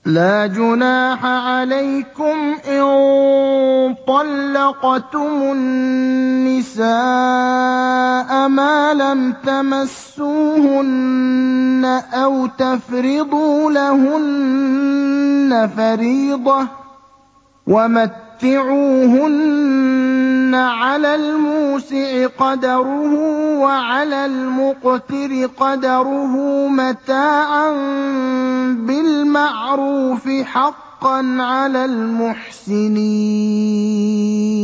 لَّا جُنَاحَ عَلَيْكُمْ إِن طَلَّقْتُمُ النِّسَاءَ مَا لَمْ تَمَسُّوهُنَّ أَوْ تَفْرِضُوا لَهُنَّ فَرِيضَةً ۚ وَمَتِّعُوهُنَّ عَلَى الْمُوسِعِ قَدَرُهُ وَعَلَى الْمُقْتِرِ قَدَرُهُ مَتَاعًا بِالْمَعْرُوفِ ۖ حَقًّا عَلَى الْمُحْسِنِينَ